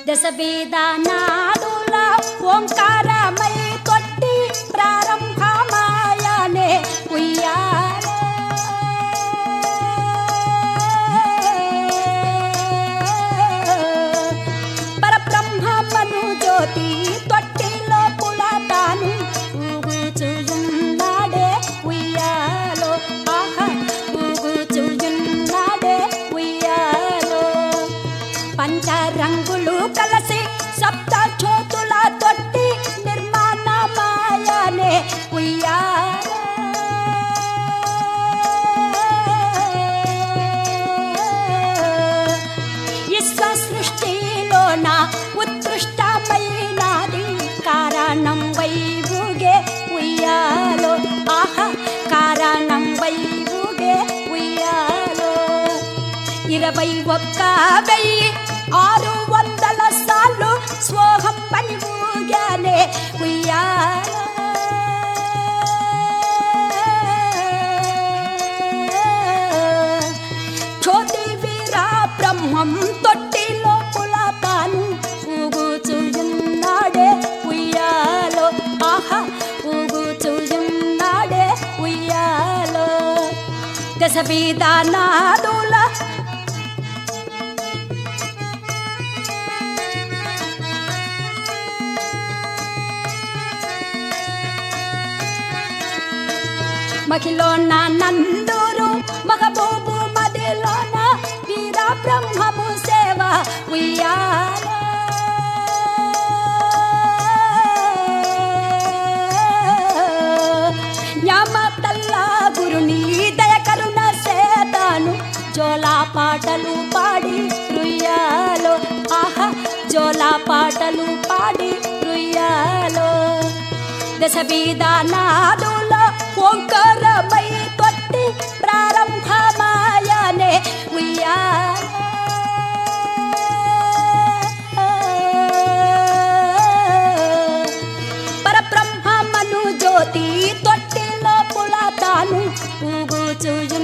దశ వేదనాదుల ఓంకారమై తొట్టి ప్రారంభమాయనే ఉయ్యాల పరబ్రహ్మమను జ్యోతి తొట్టిలో పులతాను ఊగుచుయున్నాడే ఉయ్యాలో ఆహా ఊగుచుయున్నాడే ఉయ్యాలో పంచరంగులు కలసి సప్త జ్యోతుల తొట్టి నిర్మాణమాయనే ఉయ్యాల విశ్వ సృష్టిలోన ఉత్కృష్టమైనది కారణం వైవుగే ఉయ్యాలో ఆహా కారణం వైవుగే ఉయ్యాలో 21,600 సార్లు స్వోహం పని ఊగానే ఉయ్యాల జ్యోతి వీరా బ్రహ్మం తొట్టిలో పులతాను ఊగుచుయున్నాడే ఉయ్యాలో ఆహా ఊగుచుయున్నాడే ఉయ్యాలో దశ వేదనాదుల మహిళన నందూరు మగబూబు మదిలోన వీర బ్రహ్మము సేవ ఉయ్యాల న్యామతల్ల గురుని దయ కరుణ సేతాను జోలా పాటలు పాడి రుయ్యాలో ఆహా జోలా పాటలు పాడి రుయ్యాలో దశ వేదనాదుల ఓంకారమై తొట్టి ప్రారంభమాయనే ఉయ్యాల పరబ్రహ్మమను జ్యోతి తొట్టిలో పులతాను ఊగుచుయు